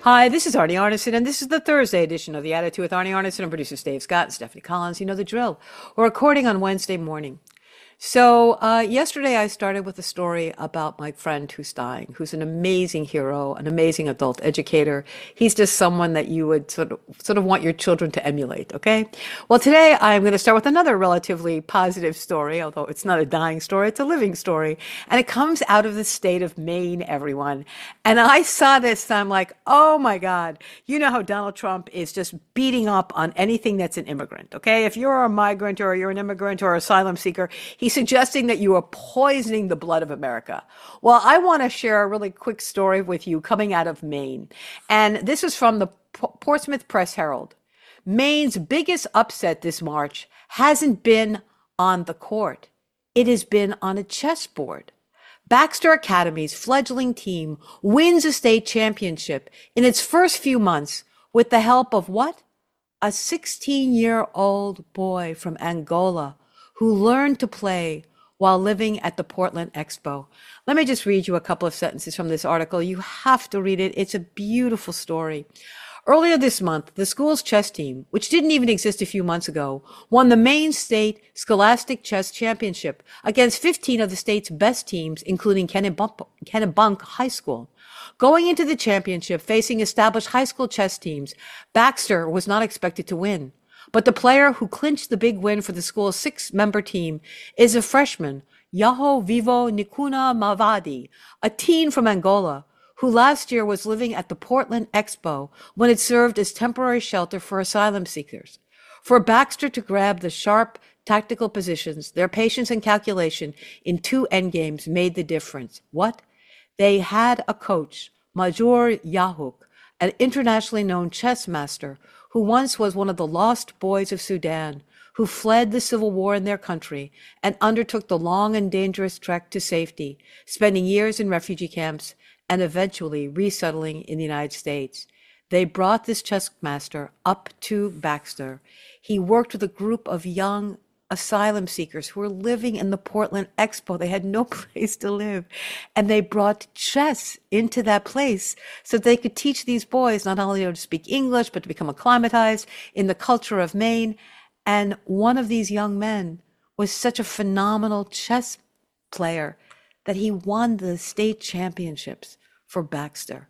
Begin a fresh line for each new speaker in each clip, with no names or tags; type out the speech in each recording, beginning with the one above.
Hi, this is Arnie Arnesen, and this is the Thursday edition of The Attitude with Arnie Arnesen and producers Dave Scott and Stephanie Collins. You know the drill. We're recording on Wednesday morning. Yesterday I started with a story about my friend who's dying, who's an amazing hero, an amazing adult educator. He's just someone that you would sort of want your children to emulate, okay? Well, today I'm going to start with another relatively positive story, although it's not a dying story, it's a living story. And it comes out of the state of Maine, everyone. And I saw this and I'm like, oh my God, you know how Donald Trump is just beating up on anything that's an immigrant, okay? If you're a migrant or you're an immigrant or asylum seeker, he's suggesting that you are poisoning the blood of America. Well, I want to share a really quick story with you coming out of Maine. And this is from the Portsmouth Press Herald. Maine's biggest upset this March hasn't been on the court. It has been on a chessboard. Baxter Academy's fledgling team wins a state championship in its first few months with the help of what? A 16-year-old boy from Angola who learned to play while living at the Portland Expo. Let me just read you a couple of sentences from this article. You have to read it. It's a beautiful story. Earlier this month, the school's chess team, which didn't even exist a few months ago, won the Maine State Scholastic Chess Championship against 15 of the state's best teams, including Kennebunk High School. Going into the championship facing established high school chess teams, Baxter was not expected to win. But the player who clinched the big win for the school's 6-member team is a freshman, Yaho Vivo Nikuna Mavadi, a teen from Angola, who last year was living at the Portland Expo when it served as temporary shelter for asylum seekers. For Baxter to grab the sharp tactical positions, their patience and calculation in 2 endgames made the difference. What? They had a coach, Major Yahuk, an internationally known chess master who once was one of the lost boys of Sudan, who fled the civil war in their country and undertook the long and dangerous trek to safety, spending years in refugee camps and eventually resettling in the United States. They brought this chess master up to Baxter. He worked with a group of young asylum seekers who were living in the Portland Expo. They had no place to live. And they brought chess into that place so they could teach these boys not only to speak English, but to become acclimatized in the culture of Maine. And one of these young men was such a phenomenal chess player that he won the state championships for Baxter.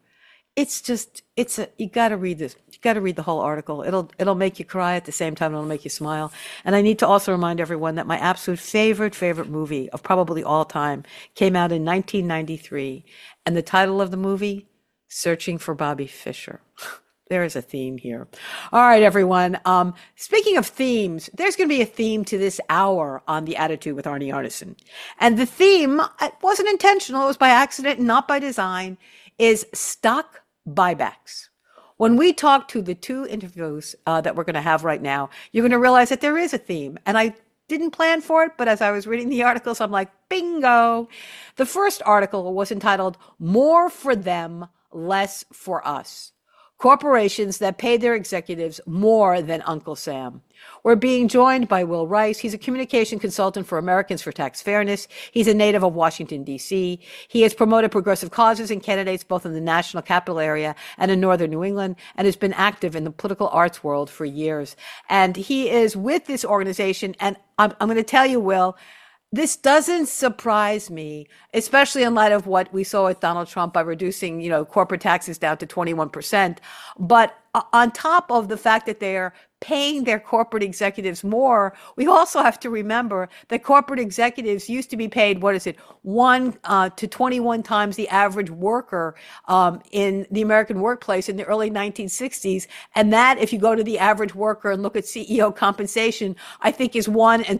You got to read this. You got to read the whole article. It'll make you cry at the same time. It'll make you smile. And I need to also remind everyone that my absolute favorite movie of probably all time came out in 1993. And the title of the movie, Searching for Bobby Fischer. There is a theme here. All right, everyone. Speaking of themes, there's going to be a theme to this hour on The Attitude with Arnie Arnesen. And the theme, it wasn't intentional. It was by accident and not by design, is stock buybacks. When we talk to the 2 interviews that we're going to have right now, you're going to realize that there is a theme. And I didn't plan for it, but as I was reading the articles, I'm like, bingo. The first article was entitled, More for Them, Less for Us. Corporations that pay their executives more than Uncle Sam. We're being joined by Will Rice. He's a communication consultant for Americans for Tax Fairness. He's a native of Washington, D.C. He has promoted progressive causes and candidates both in the national capital area and in northern New England, and has been active in the political arts world for years. And he is with this organization, and I'm going to tell you, Will, this doesn't surprise me, especially in light of what we saw with Donald Trump by reducing, corporate taxes down to 21%. But on top of the fact that they're paying their corporate executives more, we also have to remember that corporate executives used to be paid, 1 to 21 times the average worker in the American workplace in the early 1960s. And that, if you go to the average worker and look at CEO compensation, I think is 1 and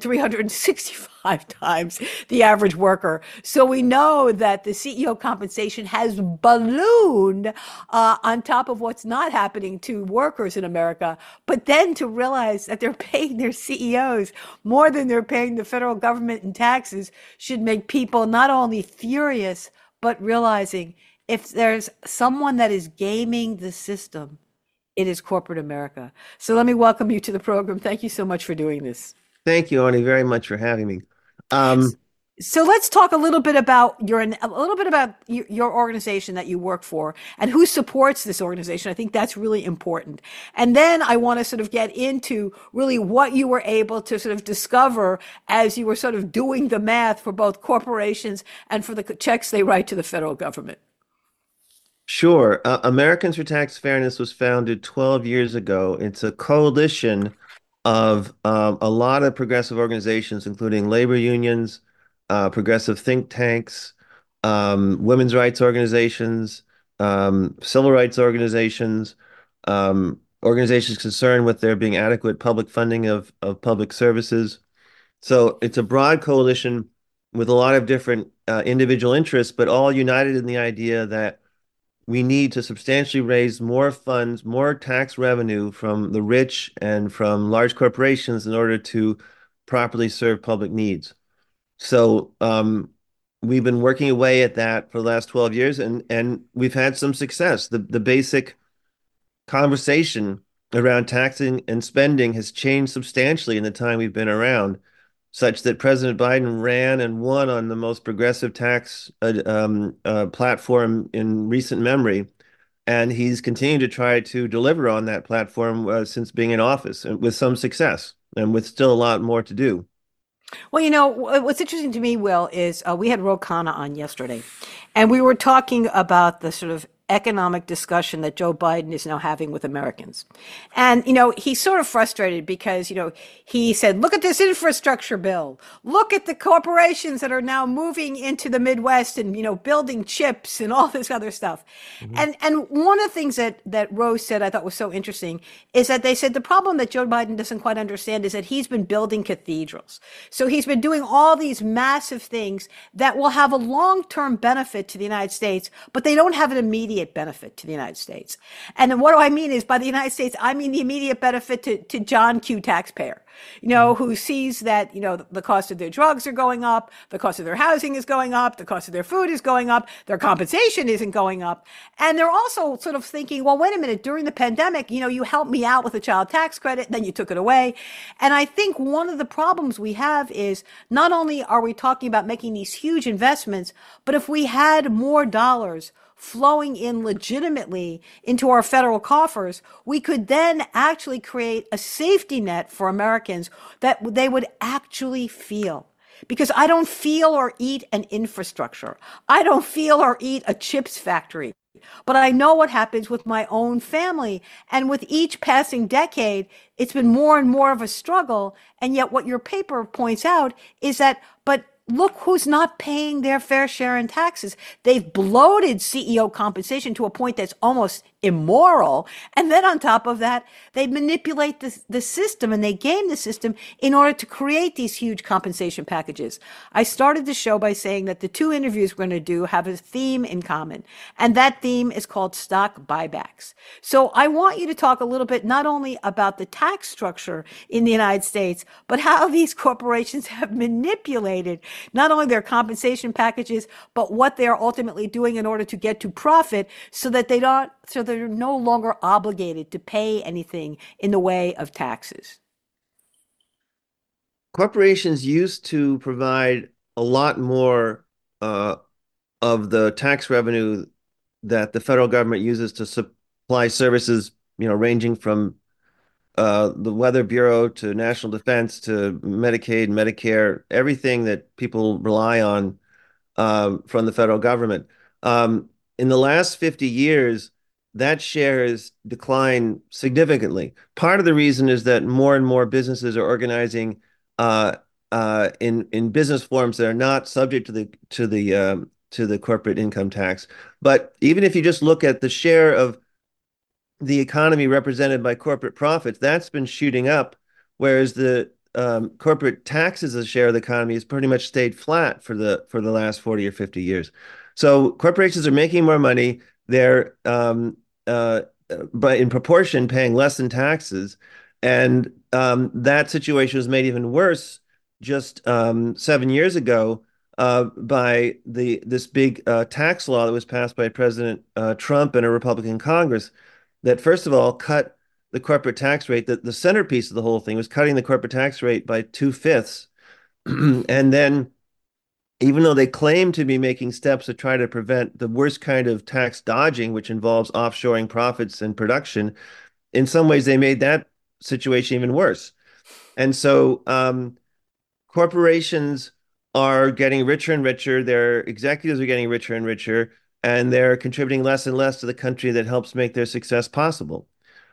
365 times the average worker. So we know that the CEO compensation has ballooned on top of what's not happening to workers in America. But then to realize that they're paying their CEOs more than they're paying the federal government in taxes should make people not only furious, but realizing if there's someone that is gaming the system, it is corporate America. So let me welcome you to the program. Thank you so much for doing this.
Thank you, Arnie, very much for having me.
So let's talk a little bit about your organization that you work for and who supports this organization. I think that's really important. And then I want to sort of get into really what you were able to sort of discover as you were sort of doing the math for both corporations and for the checks they write to the federal government.
Sure. Americans for Tax Fairness was founded 12 years ago. It's a coalition of a lot of progressive organizations, including labor unions, progressive think tanks, women's rights organizations, civil rights organizations, organizations concerned with there being adequate public funding of public services. So it's a broad coalition with a lot of different individual interests, but all united in the idea that we need to substantially raise more funds, more tax revenue from the rich and from large corporations in order to properly serve public needs. So we've been working away at that for the last 12 years, and we've had some success. The basic conversation around taxing and spending has changed substantially in the time we've been around, such that President Biden ran and won on the most progressive tax platform in recent memory. And he's continued to try to deliver on that platform since being in office with some success and with still a lot more to do.
Well, what's interesting to me, Will, is we had Ro Khanna on yesterday, and we were talking about the sort of economic discussion that Joe Biden is now having with Americans. And, he's sort of frustrated because, he said, look at this infrastructure bill. Look at the corporations that are now moving into the Midwest and, building chips and all this other stuff.
Mhm.
And one of the things that Rose said I thought was so interesting is that they said the problem that Joe Biden doesn't quite understand is that he's been building cathedrals. So he's been doing all these massive things that will have a long-term benefit to the United States, but they don't have an immediate benefit to the United States. And then what do I mean is by the United States, I mean the immediate benefit to John Q taxpayer, who sees that, the cost of their drugs are going up, the cost of their housing is going up, the cost of their food is going up, their compensation isn't going up. And they're also sort of thinking, well, wait a minute, during the pandemic, you helped me out with a child tax credit, then you took it away. And I think one of the problems we have is not only are we talking about making these huge investments, but if we had more dollars flowing in legitimately into our federal coffers, we could then actually create a safety net for Americans that they would actually feel. Because I don't feel or eat an infrastructure. I don't feel or eat a chips factory. But I know what happens with my own family. And with each passing decade, it's been more and more of a struggle. And yet, what your paper points out is that, but look who's not paying their fair share in taxes. They've bloated CEO compensation to a point that's almost immoral. And then on top of that, they manipulate the system and they game the system in order to create these huge compensation packages. I started the show by saying that the two interviews we're going to do have a theme in common. And that theme is called stock buybacks. So I want you to talk a little bit not only about the tax structure in the United States, but how these corporations have manipulated not only their compensation packages, but what they are ultimately doing in order to get to profit so that they're no longer obligated to pay anything in the way of taxes.
Corporations used to provide a lot more uh, of the tax revenue that the federal government uses to supply services, ranging from the Weather Bureau to National Defense to Medicaid, Medicare, everything that people rely on from the federal government. In the last 50 years, that share has declined significantly. Part of the reason is that more and more businesses are organizing uh, in business forms that are not subject to the corporate income tax. But even if you just look at the share of the economy represented by corporate profits, that's been shooting up, whereas the corporate taxes as a share of the economy has pretty much stayed flat for the last 40 or 50 years. So corporations are making more money. They're but in proportion paying less in taxes, and that situation was made even worse just 7 years ago by this big tax law that was passed by President Trump and a Republican Congress that first of all cut the corporate tax rate. The centerpiece of the whole thing was cutting the corporate tax rate by 2/5, and then even though they claim to be making steps to try to prevent the worst kind of tax dodging, which involves offshoring profits and production, in some ways they made that situation even worse. And so corporations are getting richer and richer, their executives are getting richer and richer, and they're contributing less and less to the country that helps make their success possible.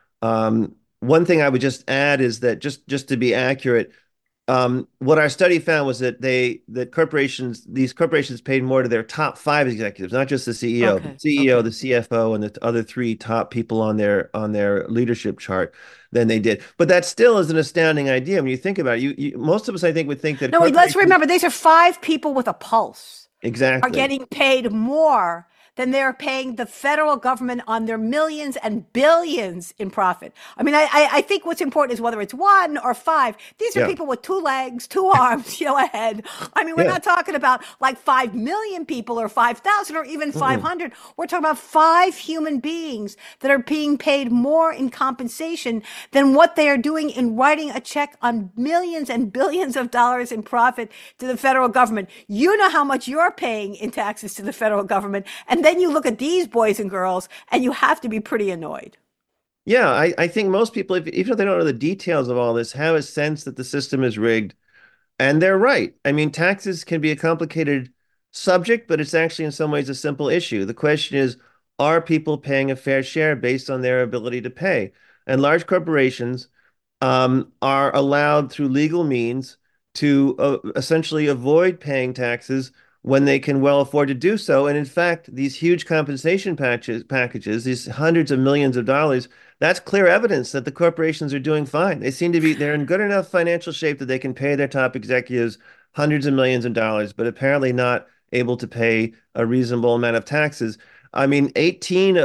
One thing I would just add is that just to be accurate, what our study found was that these corporations paid more to their top five executives, not just the CEO, the
Okay.
CEO,
Okay.
the CFO, and the other three top people on their leadership chart than they did. But that still is an astounding idea when you think about it. Most of us, I think, would think that
No, wait, let's
corporations
remember these are five people with a pulse are
exactly.
getting paid more than they're paying the federal government on their millions and billions in profit. I mean, I think what's important is whether it's one or five. These are
Yeah,
people with two legs, two arms, a head. I mean, we're
yeah.
not talking about like 5 million people or 5,000 or even
Mm-mm.
500. We're talking about five human beings that are being paid more in compensation than what they are doing in writing a check on millions and billions of dollars in profit to the federal government. You know how much you're paying in taxes to the federal government. And then you look at these boys and girls and you have to be pretty annoyed.
Yeah, I think most people, even if they don't know the details of all this, have a sense that the system is rigged. And they're right. I mean, taxes can be a complicated subject, but it's actually in some ways a simple issue. The question is, are people paying a fair share based on their ability to pay? And large corporations are allowed through legal means to essentially avoid paying taxes when they can well afford to do so. And in fact, these huge compensation packages, these hundreds of millions of dollars, that's clear evidence that the corporations are doing fine. They're in good enough financial shape that they can pay their top executives hundreds of millions of dollars, but apparently not able to pay a reasonable amount of taxes. I mean, 18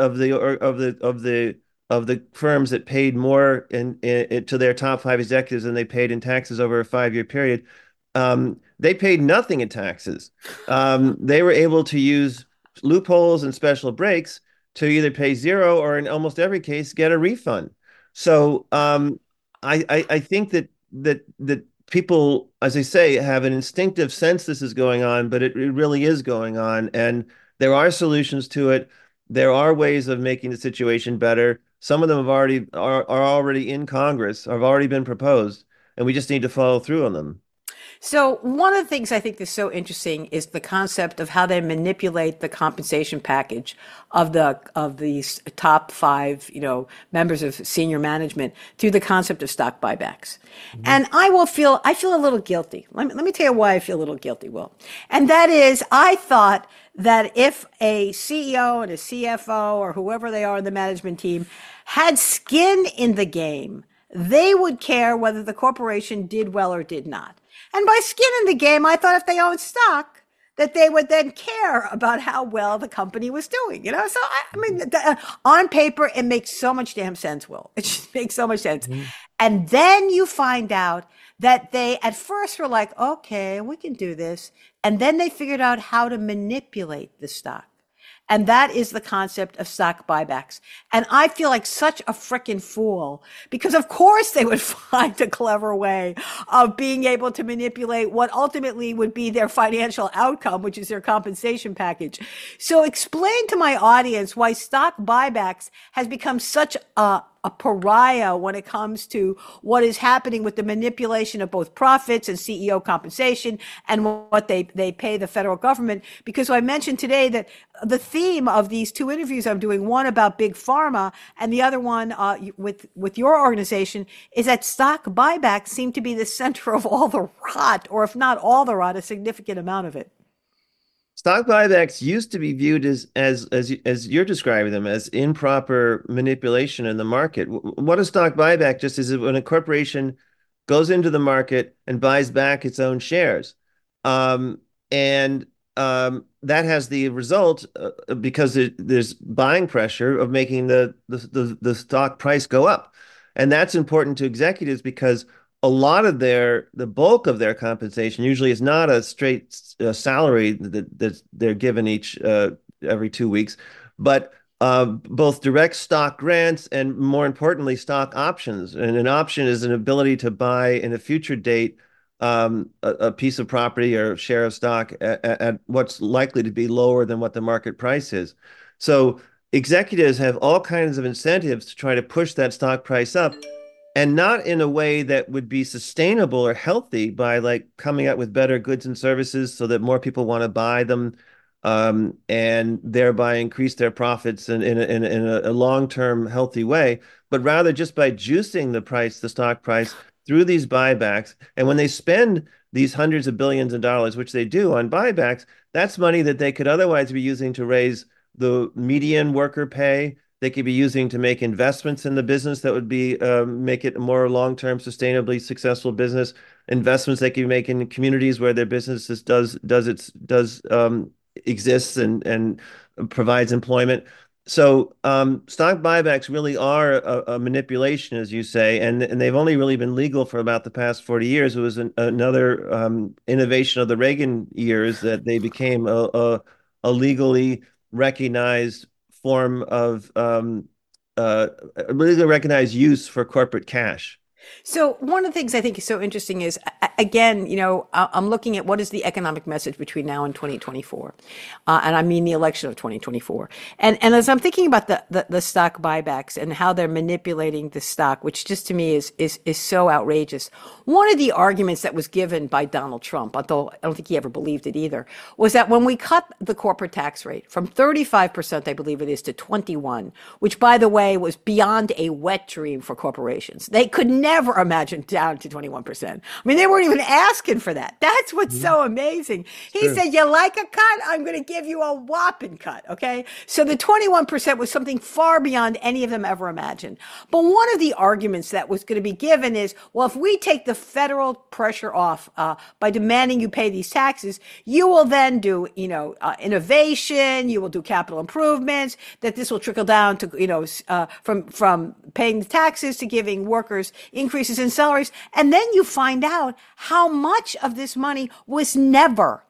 of the firms that paid more to their top five executives than they paid in taxes over a 5-year period, they paid nothing in taxes. They were able to use loopholes and special breaks to either pay zero or in almost every case get a refund. So I think that people, as I say, have an instinctive sense this is going on, but it really is going on, and there are solutions to it. There are ways of making the situation better. Some of them are already in Congress, have already been proposed, and we just need to follow through on them.
So one of the things I think is so interesting is the concept of how they manipulate the compensation package of these top five, members of senior management through the concept of stock buybacks.
Mhm.
And I feel a little guilty. Let me tell you why I feel a little guilty, Will. And that is, I thought that if a CEO and a CFO or whoever they are in the management team had skin in the game, they would care whether the corporation did well or did not. And by skin in the game, I thought if they owned stock, that they would then care about how well the company was doing. So I mean, on paper, it makes so much damn sense, Will. It just makes so much sense.
Mhm.
And then you find out that they at first were like, okay, we can do this. And then they figured out how to manipulate the stock. And that is the concept of stock buybacks. And I feel like such a frickin' fool because of course they would find a clever way of being able to manipulate what ultimately would be their financial outcome, which is their compensation package. So explain to my audience why stock buybacks has become such a pariah when it comes to what is happening with the manipulation of both profits and CEO compensation and what they pay the federal government. Because I mentioned today that the theme of these two interviews I'm doing, one about big pharma and the other one with your organization, is that stock buybacks seem to be the center of all the rot, or if not all the rot, a significant amount of it.
Stock buybacks used to be viewed as you're describing them as improper manipulation in the market. What a stock buyback just is when a corporation goes into the market and buys back its own shares. And that has the result because there's buying pressure of making the stock price go up. And that's important to executives because a lot of the bulk of their compensation usually is not a straight salary that they're given each every 2 weeks, but both direct stock grants and more importantly, stock options. And an option is an ability to buy in a future date a piece of property or share of stock at what's likely to be lower than what the market price is. So executives have all kinds of incentives to try to push that stock price up, and not in a way that would be sustainable or healthy by like coming up with better goods and services so that more people want to buy them, and thereby increase their profits in a long-term healthy way, but rather just by juicing the stock price through these buybacks. And when they spend these hundreds of billions of dollars, which they do on buybacks, that's money that they could otherwise be using to raise the median worker pay. They could be using to make investments in the business that would be make it a more long-term, sustainably successful business. Investments they could make in communities where their business does exists and provides employment. So stock buybacks really are a manipulation, as you say, and they've only really been legal for about the past 40 years. It was another innovation of the Reagan years that they became a legally recognized form of legally recognized use for corporate cash.
So one of the things I think is so interesting is, again, I'm looking at what is the economic message between now and 2024, and I mean the election of 2024. And as I'm thinking about the stock buybacks and how they're manipulating the stock, which just to me is so outrageous. One of the arguments that was given by Donald Trump, although I don't think he ever believed it either, was that when we cut the corporate tax rate from 35%, I believe it is, to 21, which by the way was beyond a wet dream for corporations. They could never imagine down to 21%. I mean, they weren't even asking for that. That's what's so amazing. He
Sure.
said, you like a cut? I'm going to give you a whopping cut. Okay. So the 21% was something far beyond any of them ever imagined. But one of the arguments that was going to be given is, well, if we take the federal pressure off by demanding you pay these taxes, you will then do, innovation, you will do capital improvements, that this will trickle down to, from paying the taxes to giving workers increases in salaries. And then you find out how much of this money was never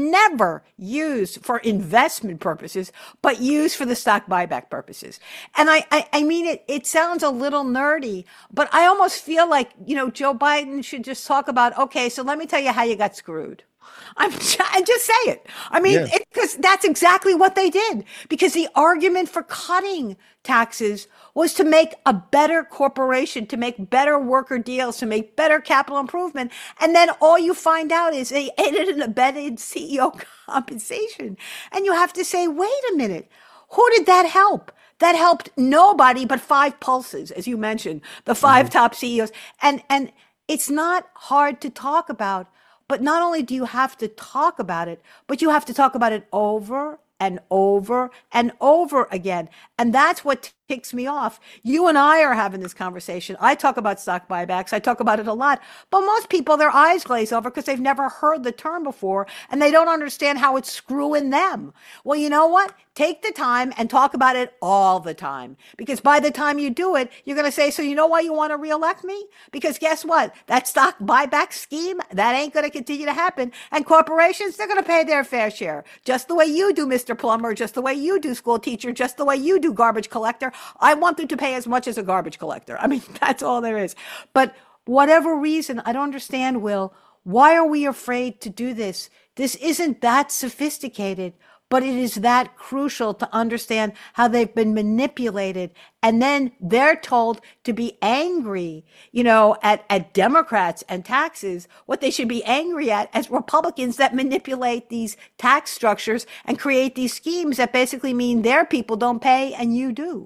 used for investment purposes, but used for the stock buyback purposes. And I mean, it sounds a little nerdy, but I almost feel like, Joe Biden should just talk about, okay, so let me tell you how you got screwed. I just say it. I mean,
Yeah.
because that's exactly what they did. Because the argument for cutting taxes was to make a better corporation, to make better worker deals, to make better capital improvement. And then all you find out is they aided and abetted CEO compensation. And you have to say, wait a minute, who did that help? That helped nobody but five pulses, as you mentioned, the five
Mhm.
top CEOs. And it's not hard to talk about. But not only do you have to talk about it, but you have to talk about it over and over and over again. And that's what ticks me off. You and I are having this conversation. I talk about stock buybacks. I talk about it a lot. But most people, their eyes glaze over because they've never heard the term before and they don't understand how it's screwing them. Well, you know what? Take the time and talk about it all the time. Because by the time you do it, you're going to say, so you know why you want to reelect me? Because guess what? That stock buyback scheme, that ain't going to continue to happen. And corporations, they're going to pay their fair share. Just the way you do, Mr. Plumber, just the way you do, school teacher, just the way you do, garbage collector. I want them to pay as much as a garbage collector. I mean, that's all there is. But whatever reason, I don't understand, Will, why are we afraid to do this? This isn't that sophisticated, but it is that crucial to understand how they've been manipulated. And then they're told to be angry, at Democrats and taxes, what they should be angry at as Republicans that manipulate these tax structures and create these schemes that basically mean their people don't pay and you do.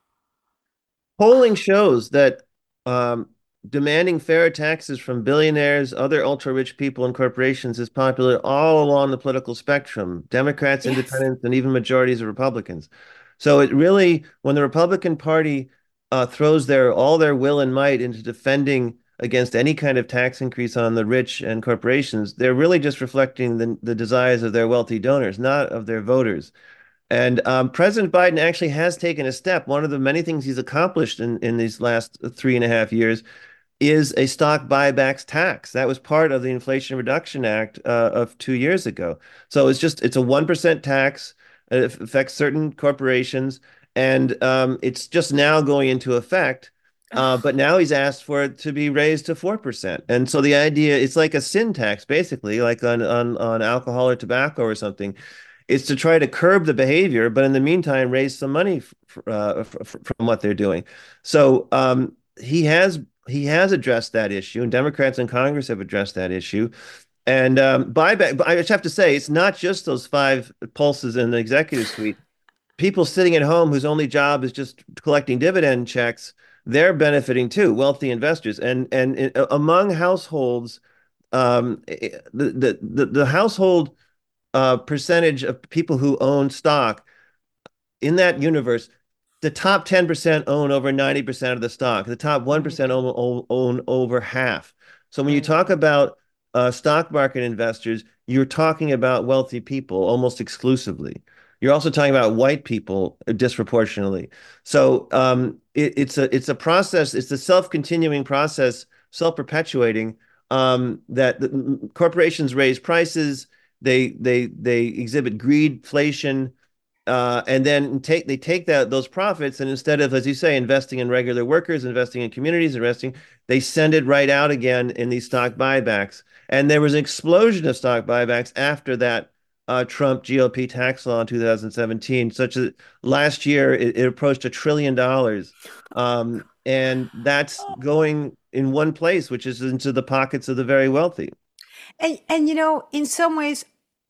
Polling shows that demanding fair taxes from billionaires, other ultra-rich people, and corporations is popular all along the political spectrum, Democrats,
Yes.
independents, and even majorities of Republicans. So it really, when the Republican Party throws all their will and might into defending against any kind of tax increase on the rich and corporations, they're really just reflecting the desires of their wealthy donors, not of their voters. And President Biden actually has taken a step. One of the many things he's accomplished in these last 3.5 years is a stock buybacks tax. That was part of the Inflation Reduction Act of 2 years ago. So it's a 1% tax. It affects certain corporations, and it's just now going into effect. But now he's asked for it to be raised to 4%. And so the idea, it's like a sin tax, basically, like on alcohol or tobacco or something. It's to try to curb the behavior, but in the meantime, raise some money from what they're doing. So he has addressed that issue, and Democrats in Congress have addressed that issue. And buyback, I just have to say, it's not just those five pulses in the executive suite. People sitting at home whose only job is just collecting dividend checks, they're benefiting too, wealthy investors. And among households, the household percentage of people who own stock in that universe, the top 10% own over 90% of the stock. The top
Right,
1% own over half. So when you
right.
talk about stock market investors, you're talking about wealthy people almost exclusively. You're also talking about white people disproportionately. So it's a process. It's a self-continuing process, self-perpetuating that corporations raise prices. They exhibit greedflation, and then they take those profits, and instead of, as you say, investing in regular workers, investing in communities, they send it right out again in these stock buybacks. And there was an explosion of stock buybacks after that Trump GOP tax law in 2017, such as last year it approached $1 trillion, and that's going in one place, which is into the pockets of the very wealthy.
And in some ways,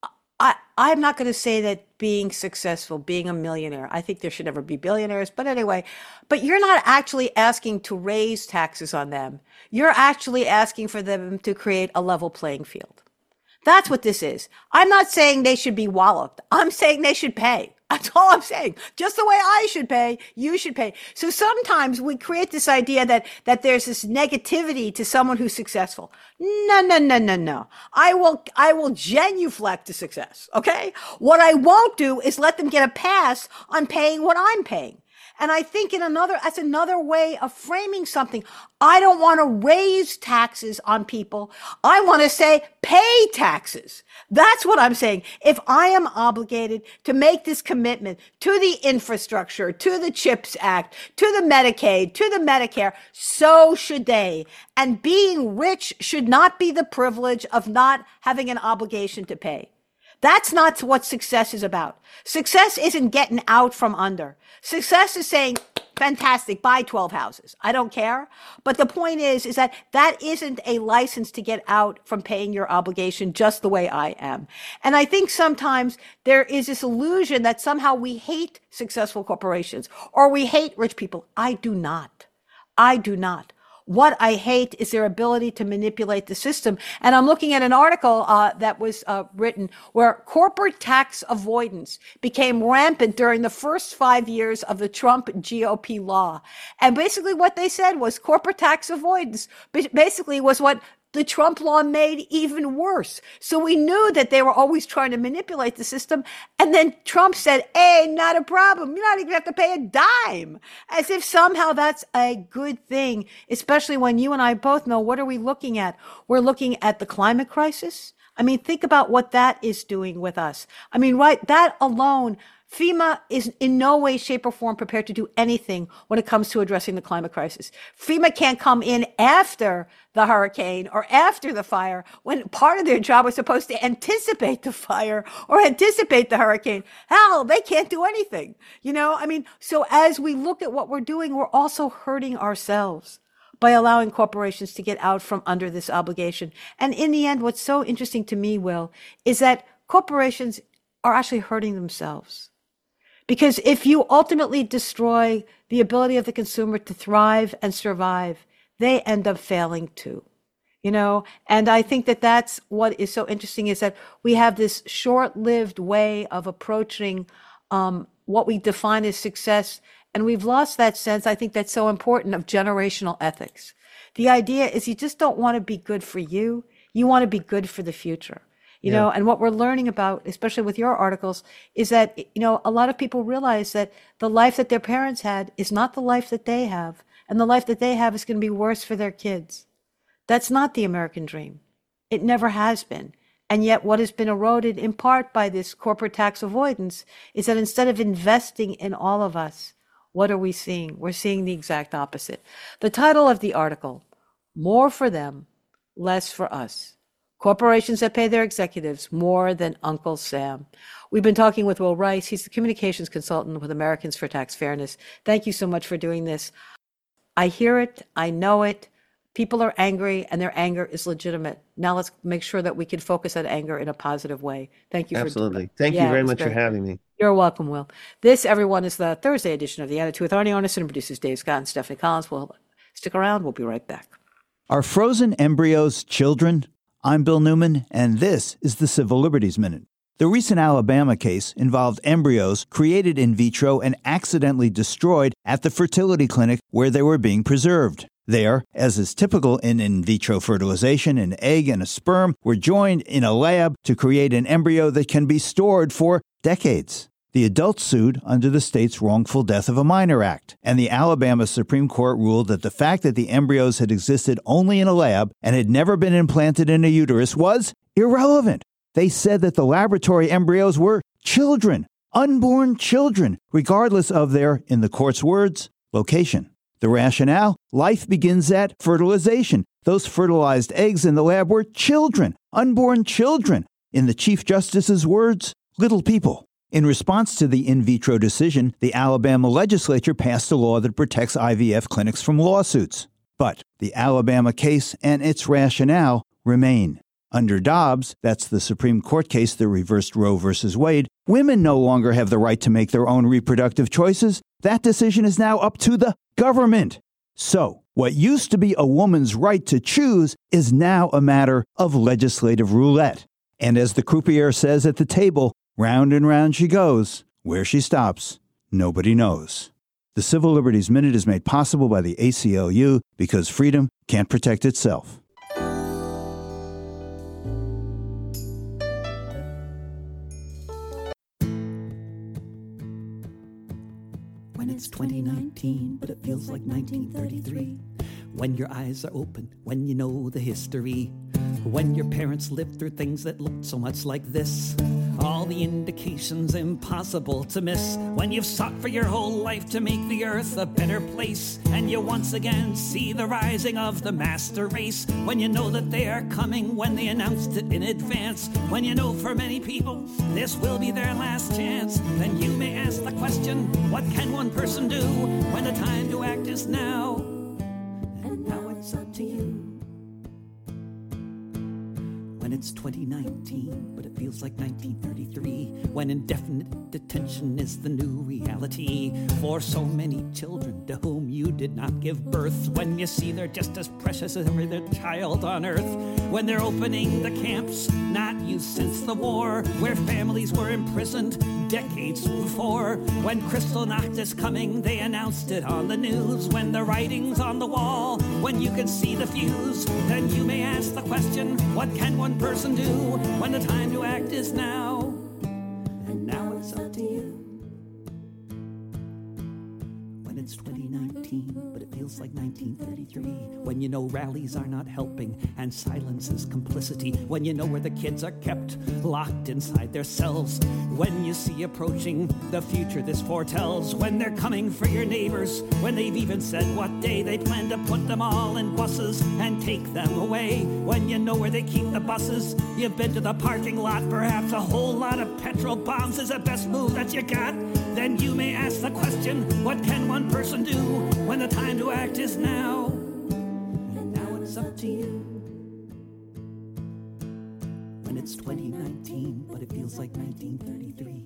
I'm not going to say that being successful, being a millionaire, I think there should never be billionaires. But anyway, but you're not actually asking to raise taxes on them. You're actually asking for them to create a level playing field. That's what this is. I'm not saying they should be walloped. I'm saying they should pay. That's all I'm saying. Just the way I should pay, you should pay. So sometimes we create this idea that there's this negativity to someone who's successful. No, no, no, no, no. I will genuflect to success. Okay. What I won't do is let them get a pass on paying what I'm paying. And I think that's another way of framing something. I don't want to raise taxes on people. I want to say pay taxes. That's what I'm saying. If I am obligated to make this commitment to the infrastructure, to the CHIPS Act, to the Medicaid, to the Medicare, so should they. And being rich should not be the privilege of not having an obligation to pay. That's not what success is about. Success isn't getting out from under. Success is saying, fantastic, buy 12 houses. I don't care. But the point is that isn't a license to get out from paying your obligation just the way I am. And I think sometimes there is this illusion that somehow we hate successful corporations or we hate rich people. I do not. I do not. What I hate is their ability to manipulate the system. And I'm looking at an article that was written where corporate tax avoidance became rampant during the first 5 years of the Trump GOP law. And basically what they said was corporate tax avoidance basically was what the Trump law made even worse. So we knew that they were always trying to manipulate the system. And then Trump said, hey, not a problem. You don't even have to pay a dime. As if somehow that's a good thing, especially when you and I both know, what are we looking at? We're looking at the climate crisis. I mean, think about what that is doing with us. I mean, right, that alone, FEMA is in no way, shape, or form prepared to do anything when it comes to addressing the climate crisis. FEMA can't come in after the hurricane or after the fire when part of their job was supposed to anticipate the fire or anticipate the hurricane. Hell, they can't do anything. I mean, so as we look at what we're doing, we're also hurting ourselves by allowing corporations to get out from under this obligation. And in the end, what's so interesting to me, Will, is that corporations are actually hurting themselves. Because if you ultimately destroy the ability of the consumer to thrive and survive, they end up failing too. And I think that that's what is so interesting is that we have this short-lived way of approaching what we define as success. And we've lost that sense, I think that's so important, of generational ethics. The idea is you just don't want to be good for you. You want to be good for the future.
Yeah.
And what we're learning about, especially with your articles, is that, a lot of people realize that the life that their parents had is not the life that they have. And the life that they have is going to be worse for their kids. That's not the American dream. It never has been. And yet what has been eroded in part by this corporate tax avoidance is that instead of investing in all of us, What are we seeing? We're seeing the exact opposite. The title of the article, More for Them, Less for Us. Corporations that pay their executives more than Uncle Sam. We've been talking with Will Rice. He's the communications consultant with Americans for Tax Fairness. Thank you so much for doing this. I hear it. I know it. People are angry, and their anger is legitimate. Now let's make sure that we can focus that anger in a positive way. Thank you for
Absolutely. Thank you
Yeah, it
very
was
much for
great.
having me.
You're welcome, Will. This, everyone, is the Thursday edition of The Attitude with Arnie Arnesen and producers Dave Scott and Stephanie Collins. We'll stick around. We'll be right back.
Are frozen embryos children? I'm Bill Newman, and this is the Civil Liberties Minute. The recent Alabama case involved embryos created in vitro and accidentally destroyed at the fertility clinic where they were being preserved. There, as is typical in vitro fertilization, an egg and a sperm were joined in a lab to create an embryo that can be stored for decades. The adults sued under the state's Wrongful Death of a Minor Act, and the Alabama Supreme Court ruled that the fact that the embryos had existed only in a lab and had never been implanted in a uterus was irrelevant. They said that the laboratory embryos were children, unborn children, regardless of their, in the court's words, location. The rationale? Life begins at fertilization. Those fertilized eggs in the lab were children, unborn children. In the Chief Justice's words, little people. In response to the in vitro decision, the Alabama legislature passed a law that protects IVF clinics from lawsuits. But the Alabama case and its rationale remain. Under Dobbs, that's the Supreme Court case that reversed Roe v. Wade, women no longer have the right to make their own reproductive choices. That decision is now up to the government. So, what used to be a woman's right to choose is now a matter of legislative roulette. And as the croupier says at the table, round and round she goes. Where she stops, nobody knows. The Civil Liberties Minute is made possible by the ACLU because freedom can't protect itself.
When it's 2019, but it feels like 1933. When your eyes are open, when you know the history. When your parents lived through things that looked so much like this. All the indications impossible to miss. When you've sought for your whole life to make the earth a better place. And you once again see the rising of the master race. When you know that they are coming, when they announced it in advance. When you know for many people, this will be their last chance. Then you may ask the question, what can one person do when the time to act is now? And now it's up to you. When it's 2019, but it feels like 1933. When indefinite detention is the new reality for so many children to whom you did not give birth. When you see they're just as precious as every other child on earth. When they're opening the camps, not used since the war, where families were imprisoned decades before. When Kristallnacht is coming, they announced it on the news. When the writing's on the wall, when you can see the fuse, then you may ask the question, what can one person do when the time to act is now? And now it's up to you. When it's 2019, but it feels like 1933. When you know rallies are not helping and silence is complicity. When you know where the kids are kept, locked inside their cells. When you see approaching the future this foretells. When they're coming for your neighbors. When they've even said what day they plan to put them all in buses and take them away. When you know where they keep the buses. You've been to the parking lot. Perhaps a whole lot of petrol bombs is the best move that you got. Then you may ask the question, what can one person do when the time to act is now? And now it's up to you. When it's 2019, but it feels like 1933.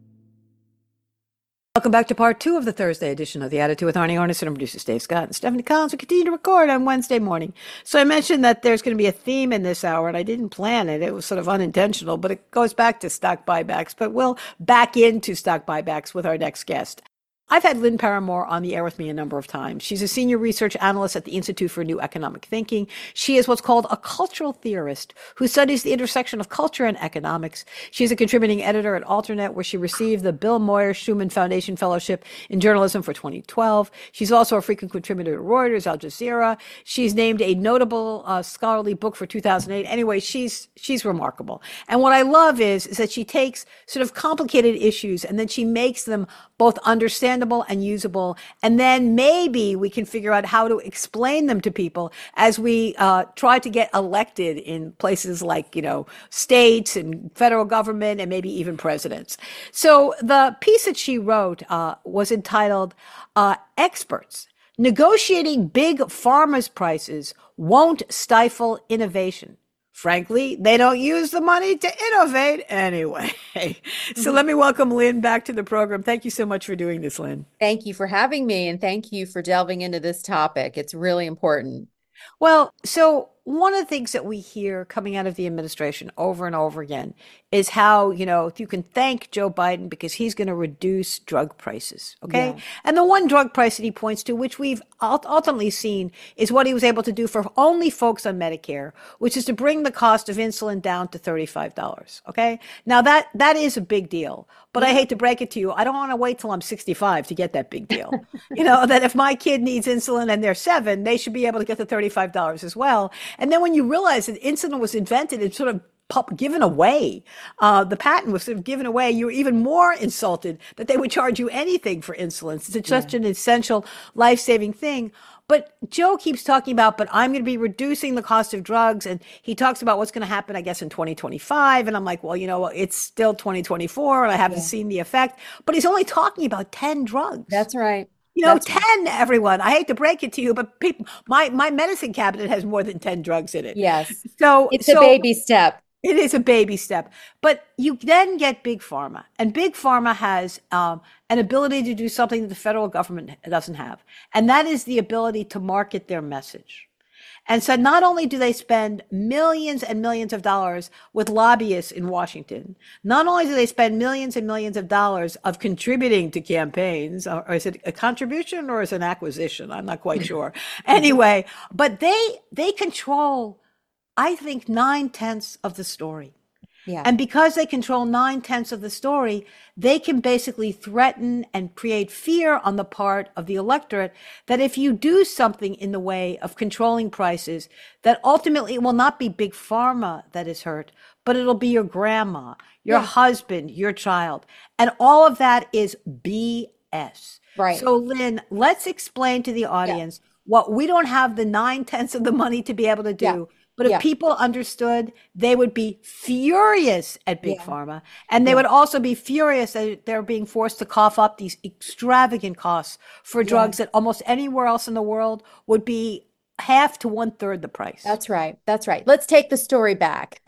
Welcome back to part two of the Thursday edition of The Attitude with Arnie Arnesen and producers Dave Scott and Stephanie Collins. We continue to record on Wednesday morning. So I mentioned that there's going to be a theme in this hour, and I didn't plan it. It was sort of unintentional, but it goes back to stock buybacks. But we'll back into stock buybacks with our next guest. I've had Lynn Paramore on the air with me a number of times. She's a senior research analyst at the Institute for New Economic Thinking. She is what's called a cultural theorist who studies the intersection of culture and economics. She's a contributing editor at Alternet, where she received the Bill Moyer Schuman Foundation Fellowship in Journalism for 2012. She's also a frequent contributor to Reuters, Al Jazeera. She's named a notable scholarly book for 2008. Anyway, she's remarkable. And what I love is that she takes sort of complicated issues and then she makes them both understandable and usable. And then maybe we can figure out how to explain them to people as we try to get elected in places like, states and federal government and maybe even presidents. So the piece that she wrote was entitled Experts. Negotiating big pharma's prices won't stifle innovation. Frankly, they don't use the money to innovate anyway. So let me welcome Lynn back to the program. Thank you so much for doing this, Lynn.
Thank you for having me, and thank you for delving into this topic. It's really important.
Well, so one of the things that we hear coming out of the administration over and over again is how, you can thank Joe Biden because he's going to reduce drug prices. Okay.
Yeah.
And the one drug price that he points to, which we've ultimately seen, is what he was able to do for only folks on Medicare, which is to bring the cost of insulin down to $35. Okay. Now that is a big deal, but I hate to break it to you. I don't want to wait till I'm 65 to get that big deal. That if my kid needs insulin and they're 7, they should be able to get the $35 as well. And then when you realize that insulin was invented and sort of given away, the patent was sort of given away, you're even more insulted that they would charge you anything for insulin. It's such an essential life-saving thing. But Joe keeps talking about, but I'm going to be reducing the cost of drugs. And he talks about what's going to happen, I guess, in 2025. And I'm like, well, it's still 2024 and I haven't seen the effect. But he's only talking about 10 drugs.
That's right.
10, everyone. I hate to break it to you, but my medicine cabinet has more than 10 drugs in it.
Yes.
So
it's a baby step.
It is a baby step. But you then get Big Pharma. And Big Pharma has an ability to do something that the federal government doesn't have. And that is the ability to market their message. And so not only do they spend millions and millions of dollars with lobbyists in Washington, not only do they spend millions and millions of dollars of contributing to campaigns, or is it a contribution or is it an acquisition? I'm not quite sure. Anyway, but they control, I think, 9/10 of the story.
Yeah.
And because they control 9/10 of the story, they can basically threaten and create fear on the part of the electorate that if you do something in the way of controlling prices, that ultimately it will not be Big Pharma that is hurt, but it'll be your grandma, your husband, your child. And all of that is BS.
Right.
So Lynn, let's explain to the audience what we don't have the 9/10 of the money to be able to do.
Yeah.
But if people understood, they would be furious at Big Pharma. And they would also be furious that they're being forced to cough up these extravagant costs for drugs that almost anywhere else in the world would be half to 1/3 the price.
That's right. That's right. Let's take the story back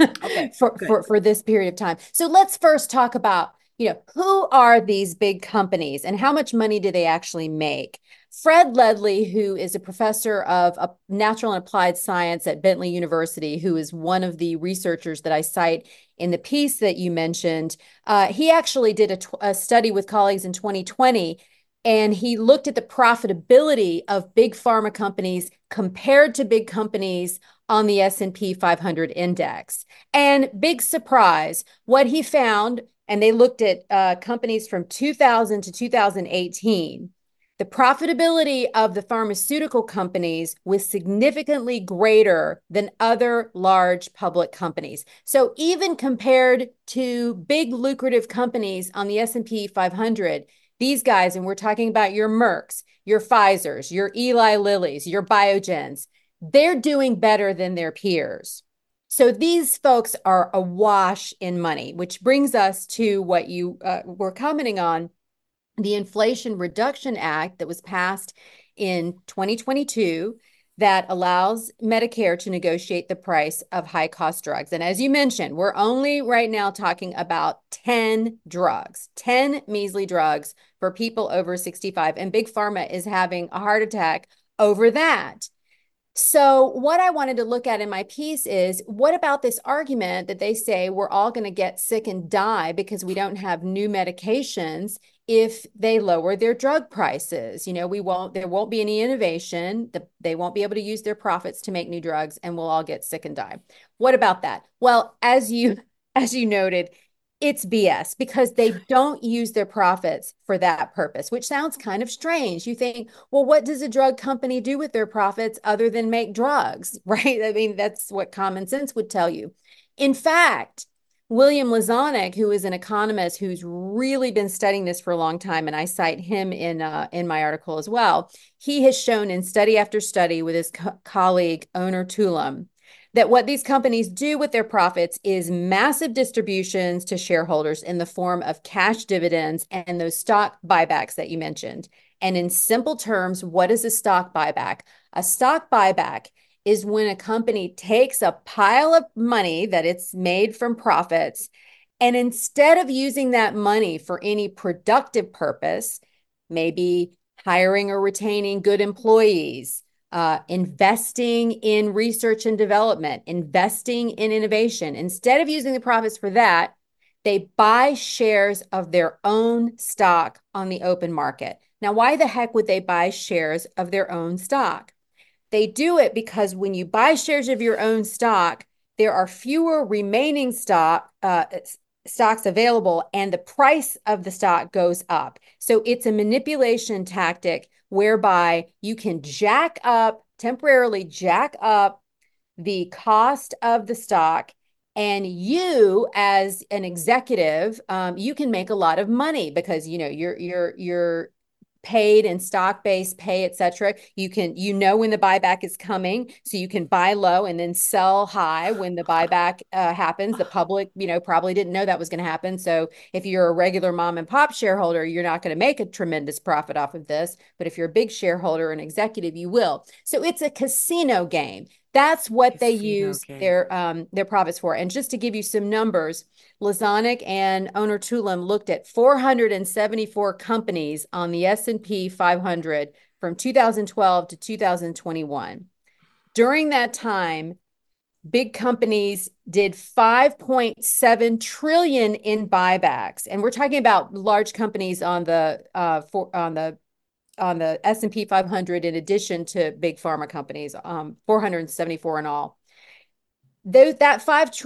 for this period of time. So let's first talk about, who are these big companies and how much money do they actually make? Fred Ledley, who is a professor of natural and applied science at Bentley University, who is one of the researchers that I cite in the piece that you mentioned, he actually did a study with colleagues in 2020, and he looked at the profitability of big pharma companies compared to big companies on the S&P 500 index. And big surprise, what he found, and they looked at companies from 2000 to 2018, the profitability of the pharmaceutical companies was significantly greater than other large public companies. So even compared to big lucrative companies on the S&P 500, these guys, and we're talking about your Mercks, your Pfizers, your Eli Lillys, your Biogens, they're doing better than their peers. So these folks are awash in money, which brings us to what you were commenting on, the Inflation Reduction Act that was passed in 2022 that allows Medicare to negotiate the price of high-cost drugs. And as you mentioned, we're only right now talking about 10 drugs, 10 measly drugs for people over 65. And Big Pharma is having a heart attack over that. So what I wanted to look at in my piece is, what about this argument that they say we're all going to get sick and die because we don't have new medications if they lower their drug prices? There won't be any innovation. They won't be able to use their profits to make new drugs, and we'll all get sick and die. What about that? Well, as you noted, it's BS, because they don't use their profits for that purpose, which sounds kind of strange. You think, well, what does a drug company do with their profits other than make drugs, right? I mean, that's what common sense would tell you. In fact, William Lazonick, who is an economist who's really been studying this for a long time, and I cite him in my article as well, he has shown in study after study with his colleague Onur Tulum that what these companies do with their profits is massive distributions to shareholders in the form of cash dividends and those stock buybacks that you mentioned. And in simple terms, what is a stock buyback? A stock buyback is when a company takes a pile of money that it's made from profits, and instead of using that money for any productive purpose, maybe hiring or retaining good employees, investing in research and development, investing in innovation, instead of using the profits for that, they buy shares of their own stock on the open market. Now, why the heck would they buy shares of their own stock? They do it because when you buy shares of your own stock, there are fewer remaining stocks available, and the price of the stock goes up. So it's a manipulation tactic whereby you can temporarily jack up the cost of the stock. And you, as an executive, you can make a lot of money because you're paid in stock-based pay, et cetera. You know when the buyback is coming, so you can buy low and then sell high when the buyback happens. The public, probably didn't know that was going to happen. So if you're a regular mom and pop shareholder, you're not going to make a tremendous profit off of this. But if you're a big shareholder and executive, you will. So it's a casino game. That's what they use their profits for. And just to give you some numbers, Lazonick and Onur Tulum looked at 474 companies on the S&P 500 from 2012 to 2021. During that time, big companies did 5.7 trillion in buybacks, and we're talking about large companies on the S&P 500 in addition to big pharma companies, 474 in all. That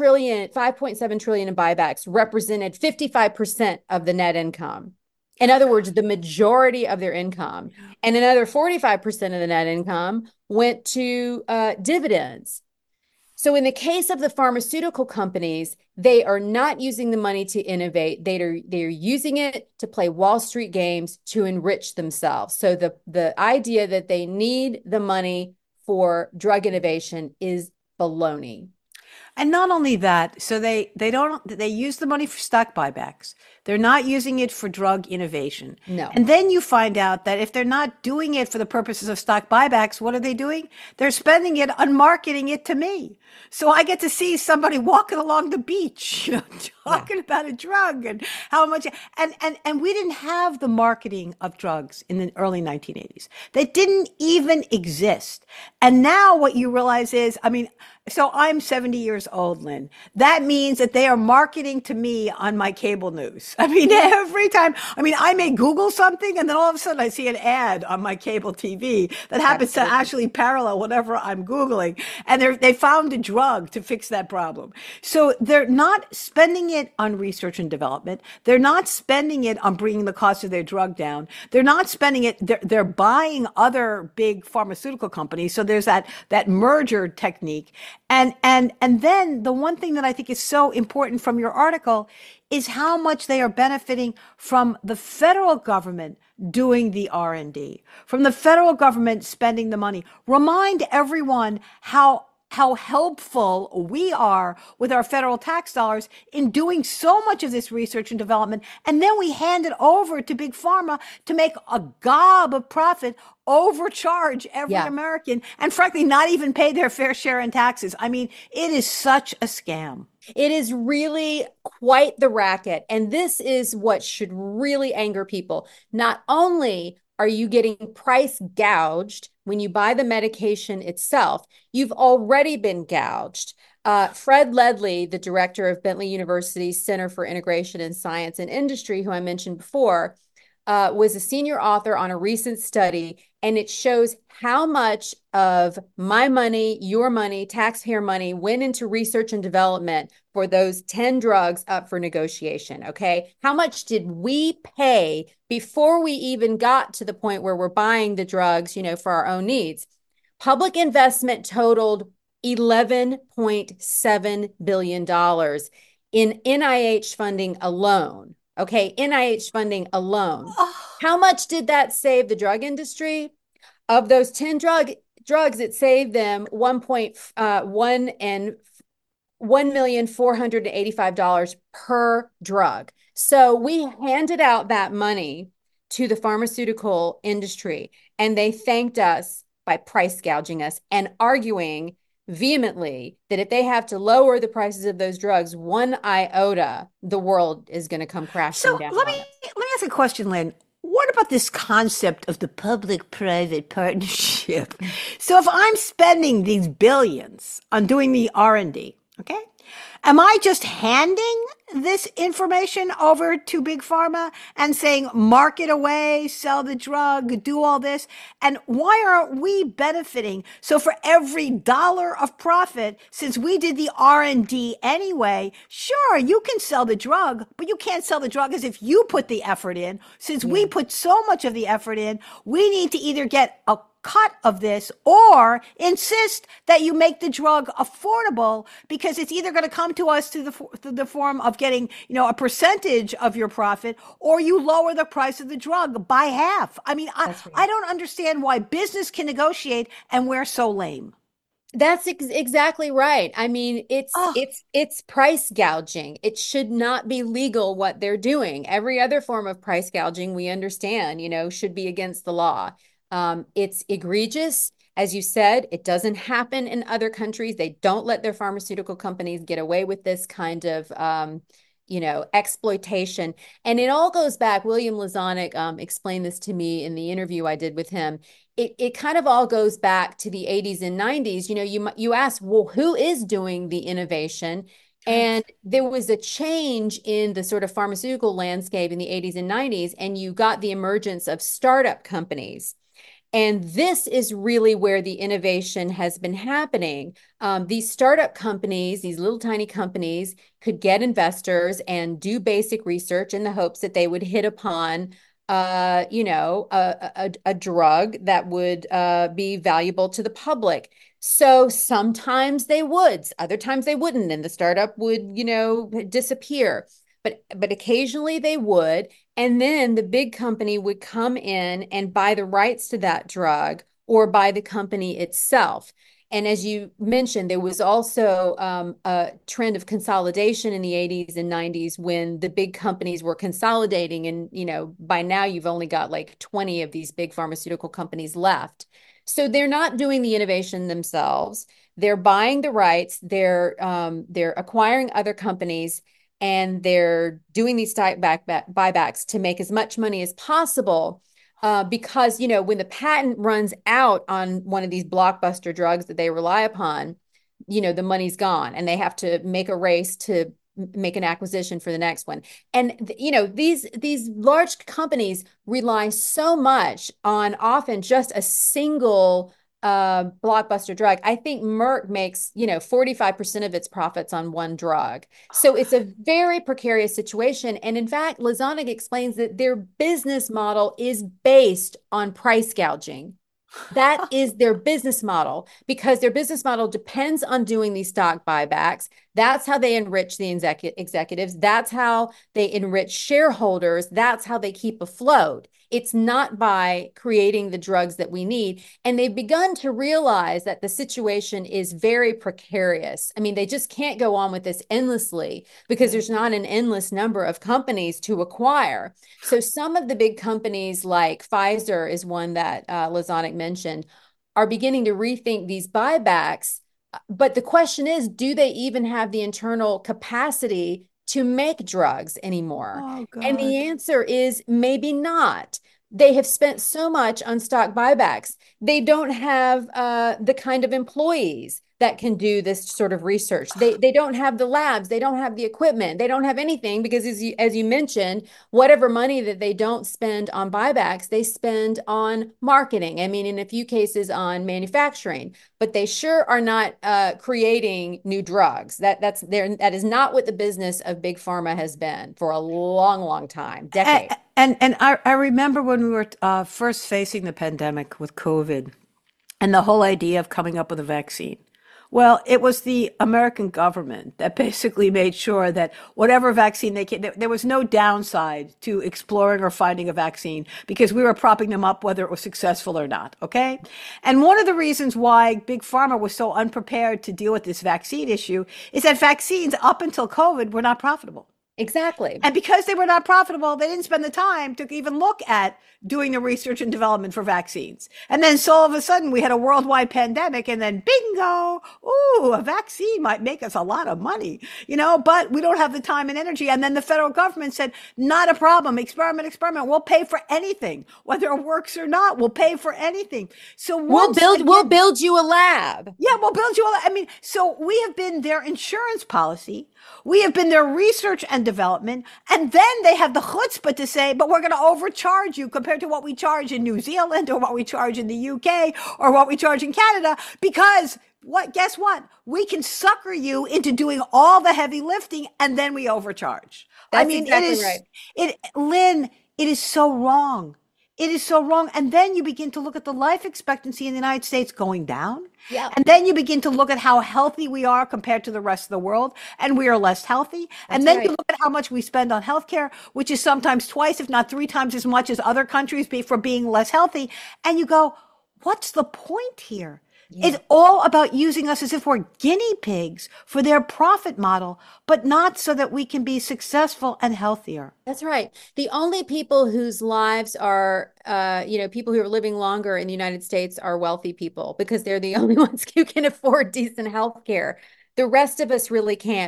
5.7 trillion in buybacks represented 55% of the net income. In other words, the majority of their income. And another 45% of the net income went to dividends. So in the case of the pharmaceutical companies, they are not using the money to innovate. They're using it to play Wall Street games to enrich themselves. So the idea that they need the money for drug innovation is baloney.
And not only that, so they use the money for stock buybacks. They're not using it for drug innovation.
No.
And then you find out that if they're not doing it for the purposes of stock buybacks, what are they doing? They're spending it on marketing it to me. So I get to see somebody walking along the beach, talking about a drug and how much, and we didn't have the marketing of drugs in the early 1980s. They didn't even exist. And now what you realize is, so I'm 70 years old, Lynn. That means that they are marketing to me on my cable news. Every time, I may Google something and then all of a sudden I see an ad on my cable TV that happens to actually parallel whatever I'm Googling. And they found a drug to fix that problem. So they're not spending it on research and development. They're not spending it on bringing the cost of their drug down. They're not spending it. They're buying other big pharmaceutical companies. So there's that merger technique. And then the one thing that I think is so important from your article is how much they are benefiting from the federal government doing the R&D, from the federal government spending the money. Remind everyone how helpful we are with our federal tax dollars in doing so much of this research and development. And then we hand it over to big pharma to make a gob of profit, overcharge every American, and frankly, not even pay their fair share in taxes. It is such a scam.
It is really quite the racket. And this is what should really anger people. Not only are you getting price gouged when you buy the medication itself, you've already been gouged. Fred Ledley, the director of Bentley University's Center for Integration in Science and Industry, who I mentioned before, was a senior author on a recent study, and it shows how much of my money, your money, taxpayer money went into research and development for those 10 drugs up for negotiation, okay? How much did we pay before we even got to the point where we're buying the drugs, for our own needs? Public investment totaled $11.7 billion in NIH funding alone. Okay, NIH funding alone.
Oh,
How much did that save the drug industry? Of those 10 drugs, it saved them 1.1 and $1,485,000 per drug. So we handed out that money to the pharmaceutical industry, and they thanked us by price gouging us and arguing vehemently that if they have to lower the prices of those drugs one iota, the world is going to come crashing
so
down
let
on
me
us.
let me ask a question, Lynn. What about this concept of the public-private partnership? So if I'm spending these billions on doing the R&D, okay, am I just handing this information over to Big Pharma and saying, market away, sell the drug, do all this? And why aren't we benefiting? So for every dollar of profit, since we did the R&D anyway, sure, you can sell the drug, but you can't sell the drug as if you put the effort in. Since we put so much of the effort in, we need to either get a cut of this or insist that you make the drug affordable, because it's either going to come to us through the form of getting, a percentage of your profit, or you lower the price of the drug by half. I mean, I don't understand why business can negotiate and we're so lame.
That's exactly right. I mean,
Oh,
it's price gouging. It should not be legal what they're doing. Every other form of price gouging, we understand, should be against the law. It's egregious. As you said, it doesn't happen in other countries. They don't let their pharmaceutical companies get away with this kind of, exploitation. And it all goes back. William Lazonick explained this to me in the interview I did with him. It kind of all goes back to the 80s and 90s. You ask, well, who is doing the innovation? And there was a change in the sort of pharmaceutical landscape in the 80s and 90s, and you got the emergence of startup companies. And this is really where the innovation has been happening. These startup companies, these little tiny companies, could get investors and do basic research in the hopes that they would hit upon, a drug that would be valuable to the public. So sometimes they would, other times they wouldn't, and the startup would, disappear. But occasionally they would. And then the big company would come in and buy the rights to that drug or buy the company itself. And as you mentioned, there was also a trend of consolidation in the 80s and 90s when the big companies were consolidating. And, by now you've only got like 20 of these big pharmaceutical companies left. So they're not doing the innovation themselves. They're buying the rights. They're acquiring other companies, and they're doing these stock buybacks to make as much money as possible. Because, when the patent runs out on one of these blockbuster drugs that they rely upon, the money's gone and they have to make a race to make an acquisition for the next one. And, these large companies rely so much on often just a single blockbuster drug. I think Merck makes, 45% of its profits on one drug. So it's a very precarious situation. And in fact, Lazonick explains that their business model is based on price gouging. That is their business model, because their business model depends on doing these stock buybacks. That's how they enrich the executives. That's how they enrich shareholders. That's how they keep afloat. It's not by creating the drugs that we need. And they've begun to realize that the situation is very precarious. I mean, they just can't go on with this endlessly because there's not an endless number of companies to acquire. So some of the big companies, like Pfizer is one that Lazonick mentioned, are beginning to rethink these buybacks. But the question is, do they even have the internal capacity to make drugs anymore?
oh
And the
God.
answer is maybe not. They have spent so much on stock buybacks. They don't have the kind of employees that can do this sort of research. They don't have the labs. They don't have the equipment. They don't have anything because, as you mentioned, whatever money that they don't spend on buybacks, they spend on marketing. I mean, in a few cases on manufacturing, but they sure are not creating new drugs. That is not what the business of big pharma has been for a long, long time, decades.
And I remember when we were first facing the pandemic with COVID and the whole idea of coming up with a vaccine. Well, it was the American government that basically made sure that whatever vaccine they came, there was no downside to exploring or finding a vaccine because we were propping them up whether it was successful or not. Okay. And one of the reasons why Big Pharma was so unprepared to deal with this vaccine issue is that vaccines up until COVID were not profitable.
Exactly.
And because they were not profitable, they didn't spend the time to even look at doing the research and development for vaccines. And then so all of a sudden we had a worldwide pandemic and then bingo, ooh, a vaccine might make us a lot of money, but we don't have the time and energy. And then the federal government said, not a problem, experiment. We'll pay for anything, whether it works or not, we'll pay for anything. So
we'll build you a lab.
Yeah, we'll build you a lab. I mean, so we have been their insurance policy. We have been their research and development. And then they have the chutzpah to say, but we're going to overcharge you compared to what we charge in New Zealand or what we charge in the UK or what we charge in Canada. Because guess what? We can sucker you into doing all the heavy lifting and then we overcharge.
That's exactly right.
Lynn, it is so wrong. It is so wrong. And then you begin to look at the life expectancy in the United States going down.
Yeah.
And then you begin to look at how healthy we are compared to the rest of the world, and we are less healthy. And then you look at how much we spend on healthcare, which is sometimes twice, if not three times as much as other countries for being less healthy. And you go, what's the point here? Yeah. It's all about using us as if we're guinea pigs for their profit model, but not so that we can be successful and healthier.
That's right. The only people whose lives are, people who are living longer in the United States are wealthy people because they're the only ones who can afford decent health care. The rest of us really can't.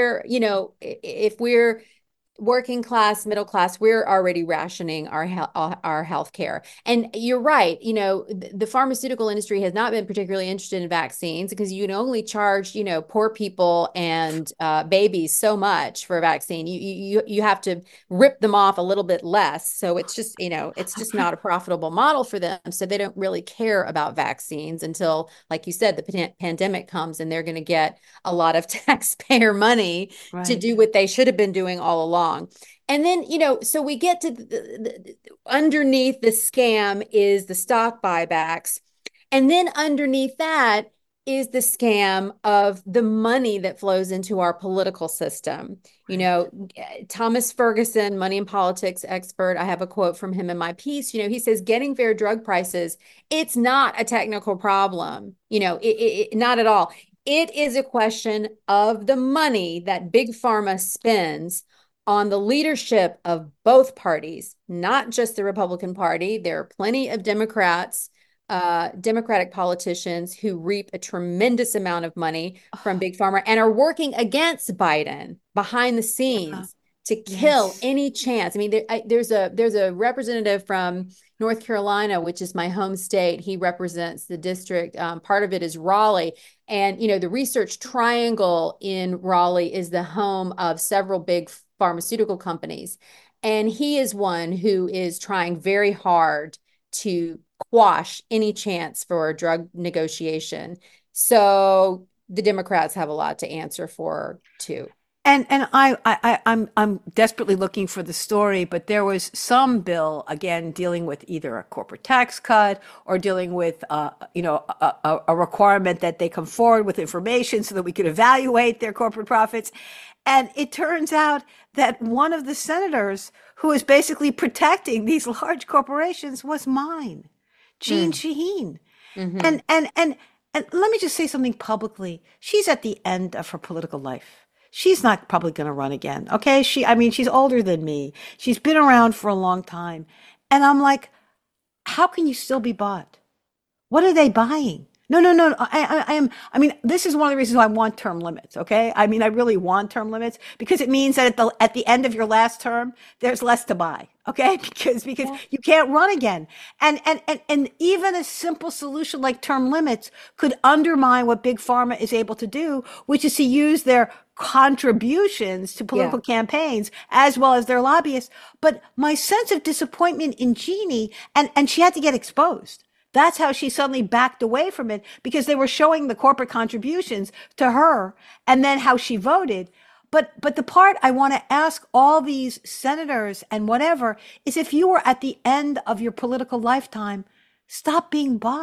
If we're working class, middle class, we're already rationing our health care. And you're right. The pharmaceutical industry has not been particularly interested in vaccines because you can only charge, poor people and babies so much for a vaccine. You have to rip them off a little bit less. So it's just, it's just not a profitable model for them. So they don't really care about vaccines until, like you said, the pandemic comes and they're going to get a lot of taxpayer money to do what they should have been doing all along. And then, so we get to underneath the scam is the stock buybacks. And then underneath that is the scam of the money that flows into our political system. Thomas Ferguson, money and politics expert, I have a quote from him in my piece. He says, getting fair drug prices, it's not a technical problem, not at all. It is a question of the money that Big Pharma spends on the leadership of both parties, not just the Republican Party. There are plenty of Democratic politicians who reap a tremendous amount of money from Big Pharma and are working against Biden behind the scenes to kill any chance. I mean, there's a representative from North Carolina, which is my home state. He represents the district. Part of it is Raleigh. And, the Research Triangle in Raleigh is the home of several big pharmaceutical companies. And he is one who is trying very hard to quash any chance for a drug negotiation. So the Democrats have a lot to answer for too.
And I'm desperately looking for the story, but there was some bill again dealing with either a corporate tax cut or dealing with a requirement that they come forward with information so that we could evaluate their corporate profits. And it turns out that one of the senators who is basically protecting these large corporations was mine, Jeanne Shaheen. Mm-hmm. And let me just say something publicly. She's at the end of her political life. She's not probably going to run again. Okay. She's older than me. She's been around for a long time. And I'm like, how can you still be bought? What are they buying? No. This is one of the reasons why I want term limits. Okay. I really want term limits because it means that at the end of your last term, there's less to buy. Okay. Because you can't run again. And even a simple solution like term limits could undermine what Big Pharma is able to do, which is to use their contributions to political campaigns as well as their lobbyists. But my sense of disappointment in Jeannie, and she had to get exposed. That's how she suddenly backed away from it because they were showing the corporate contributions to her and then how she voted. But the part I want to ask all these senators and whatever is if you were at the end of your political lifetime, stop being bought.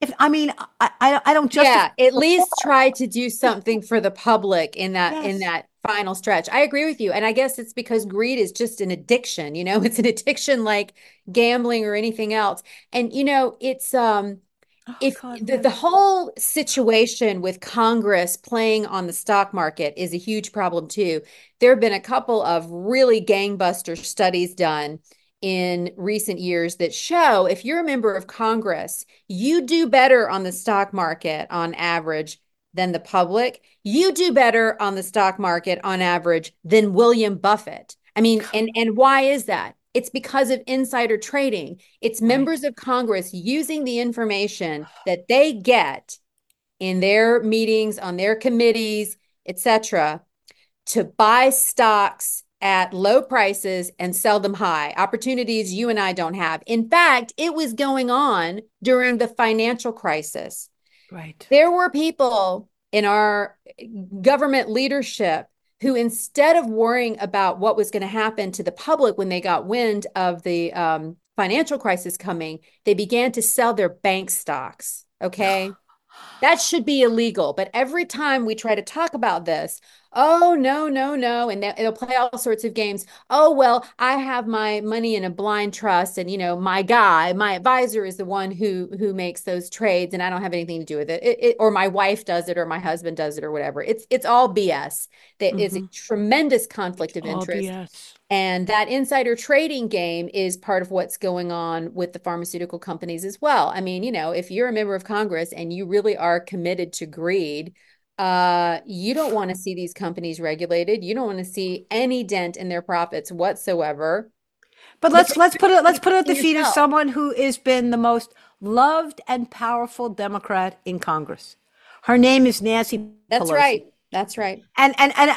if I mean, I don't justify.
Yeah, at least try to do something for the public in
Yes.
that final stretch. I agree with you. And I guess it's because greed is just an addiction, you know, it's an addiction like gambling or anything else. And you know, it's
Oh
if
God,
the whole situation with Congress playing on the stock market is a huge problem too. There have been a couple of really gangbuster studies done in recent years that show if you're a member of Congress, you do better on the stock market on average than the public. You do better on the stock market on average than William Buffett. I mean, and why is that? It's because of insider trading. It's members of Congress using the information that they get in their meetings, on their committees, etc., to buy stocks at low prices and sell them high. Opportunities you and I don't have. In fact, it was going on during the financial crisis.
Right.
There were people in our government leadership who, instead of worrying about what was going to happen to the public when they got wind of the financial crisis coming, they began to sell their bank stocks. Okay. That should be illegal. But every time we try to talk about this, oh, no, no, no. And they'll play all sorts of games. Oh, well, I have my money in a blind trust. And, you know, my advisor is the one who makes those trades. And I don't have anything to do with it. Or my wife does it, or my husband does it, or whatever. It's all BS. There is a tremendous conflict of interest.
BS.
And that insider trading game is part of what's going on with the pharmaceutical companies as well. I mean, you know, if you're a member of Congress and you really are committed to greed, you don't want to see these companies regulated. You don't want to see any dent in their profits whatsoever.
But let's put it at the feet of someone who has been the most loved and powerful Democrat in Congress. Her name is Nancy Pelosi.
That's right. That's right.
And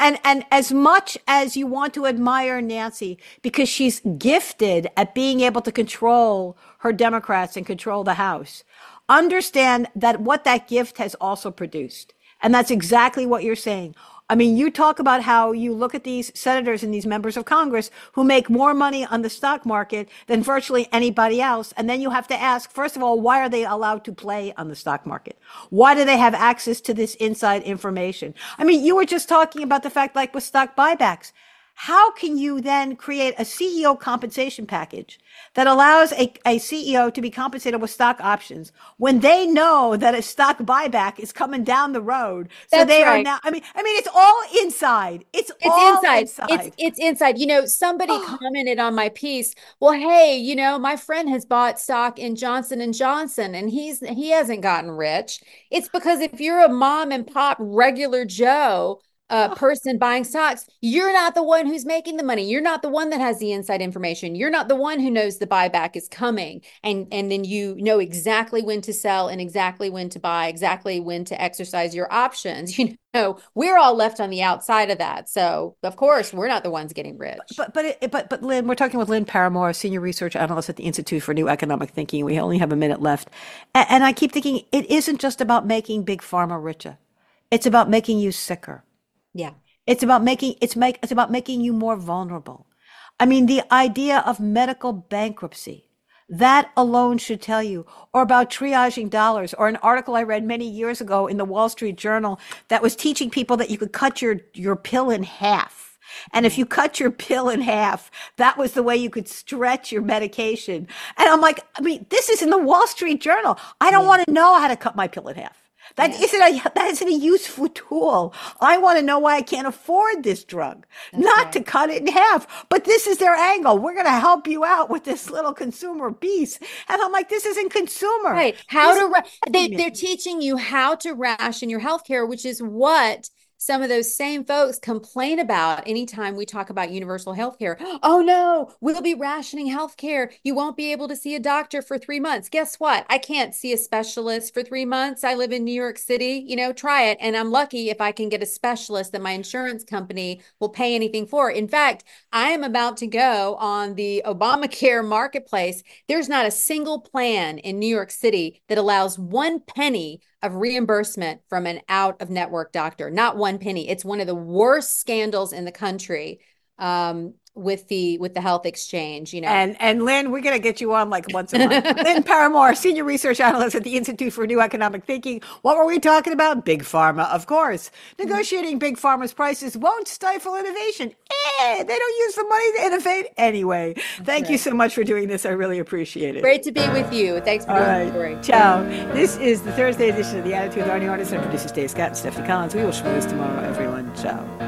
as much as you want to admire Nancy because she's gifted at being able to control her Democrats and control the House, understand that what that gift has also produced. And that's exactly what you're saying. I mean, you talk about how you look at these senators and these members of Congress who make more money on the stock market than virtually anybody else. And then you have to ask, first of all, why are they allowed to play on the stock market? Why do they have access to this inside information? I mean, you were just talking about the fact, like with stock buybacks. How can you then create a CEO compensation package that allows a CEO to be compensated with stock options when they know that a stock buyback is coming down the road? So
That's
they
right.
are now, I mean, it's all inside. It's all inside.
It's inside. You know, somebody commented on my piece, well, hey, you know, my friend has bought stock in Johnson and Johnson and he hasn't gotten rich. It's because if you're a mom and pop regular Joe person buying stocks, you're not the one who's making the money. You're not the one that has the inside information. You're not the one who knows the buyback is coming. And then you know exactly when to sell and exactly when to buy, exactly when to exercise your options. You know, we're all left on the outside of that. So of course, we're not the ones getting rich.
But Lynn, we're talking with Lynn Paramore, senior research analyst at the Institute for New Economic Thinking. We only have a minute left. And I keep thinking it isn't just about making big pharma richer. It's about making you sicker.
Yeah.
It's about making you more vulnerable. I mean, the idea of medical bankruptcy, that alone should tell you, or about triaging dollars, or an article I read many years ago in the Wall Street Journal that was teaching people that you could cut your pill in half. And if you cut your pill in half, that was the way you could stretch your medication. And I'm like, I mean, this is in the Wall Street Journal. I don't want to know how to cut my pill in half. That isn't a useful tool. I want to know why I can't afford this drug, not to cut it in half. But this is their angle. We're going to help you out with this little consumer piece. And I'm like, this isn't consumer.
Right. They're teaching you how to ration your healthcare, which is what some of those same folks complain about anytime we talk about universal health care. Oh no, we'll be rationing health care. You won't be able to see a doctor for 3 months. Guess what? I can't see a specialist for 3 months. I live in New York City, you know, try it. And I'm lucky if I can get a specialist that my insurance company will pay anything for. In fact, I am about to go on the Obamacare marketplace. There's not a single plan in New York City that allows 1 penny of reimbursement from an out-of-network doctor. Not 1 penny. It's one of the worst scandals in the country. with the health exchange,
And Lynn, we're going to get you on like once a month. Lynn Paramore, Senior Research Analyst at the Institute for New Economic Thinking. What were we talking about? Big Pharma, of course. Negotiating Big Pharma's prices won't stifle innovation. They don't use the money to innovate anyway. Thank you so much for doing this. I really appreciate it.
Great to be with you. Thanks for doing the story.
Ciao. This is the Thursday edition of The Attitude with Arnie Arnesen and producer Dave Scott and Stephanie Collins. We will schmooze tomorrow, everyone. Ciao.